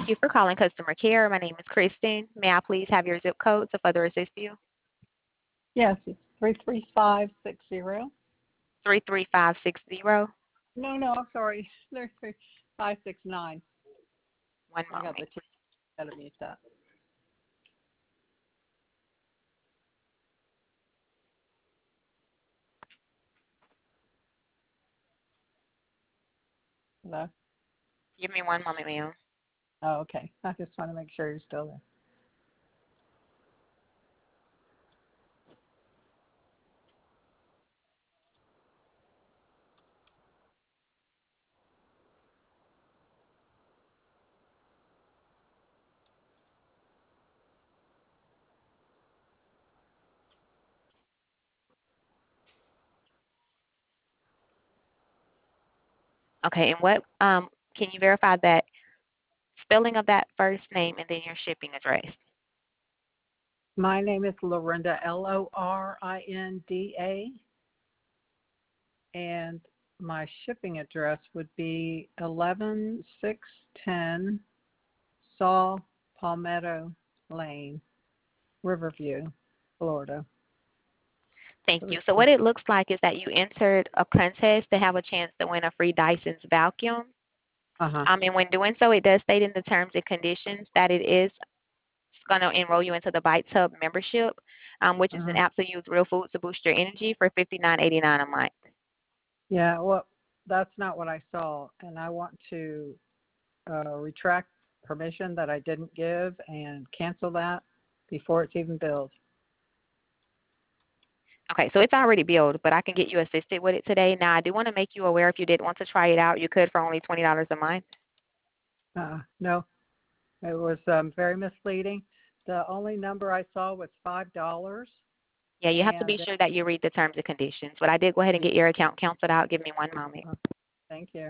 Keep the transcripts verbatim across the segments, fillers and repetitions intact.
Thank you for calling customer care. My name is Kristen. May I please have your zip code to further assist you? Yes, it's three three five six zero. three three five six zero. No, no, I'm sorry. three three five six nine. One I got moment. the two ahead of me. That. Hello? Give me one moment, ma'am. Oh, okay. I just want to make sure you're still there. Okay, and what um can you verify that spelling of that first name and then your shipping address? My name is Lorinda, L O R I N D A, and my shipping address would be eleven six ten Saw Palmetto Lane, Riverview, Florida. Thank you. So what it looks like is that you entered a contest to have a chance to win a free Dyson's vacuum. Uh-huh. Um, and when doing so, it does state in the terms and conditions that it is going to enroll you into the Bites Hub membership, um, which is uh-huh. an app to use real food to boost your energy for fifty-nine eighty-nine a month. Yeah, well, that's not what I saw, and I want to uh, retract permission that I didn't give and cancel that before it's even billed. Okay, so it's already billed, but I can get you assisted with it today. Now, I do want to make you aware if you did want to try it out, you could for only twenty dollars a month. Uh, no, it was um, very misleading. The only number I saw was five dollars. Yeah, you have to be And sure that you read the terms and conditions. But I did go ahead and get your account canceled out. Give me one moment. uh, thank you.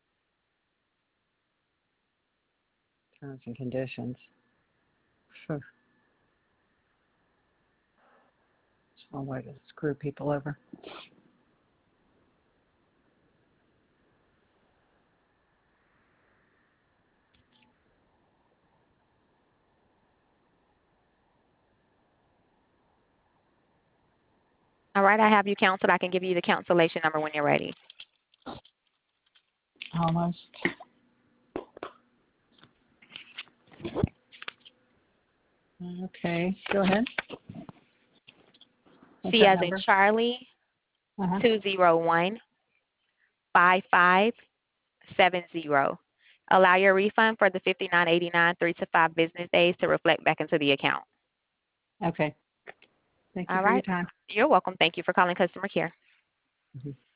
Terms and conditions. Phew. It's one way to screw people over. All right, I have you canceled. I can give you the cancellation number when you're ready. Almost. Okay, go ahead. What's C that as in number? Charlie, Uh-huh. two zero one, five five seven zero. Allow your refund for the fifty-nine eighty-nine three to five business days to reflect back into the account. Okay. Thank you All for your right. time. You're welcome. Thank you for calling customer care. Mm-hmm.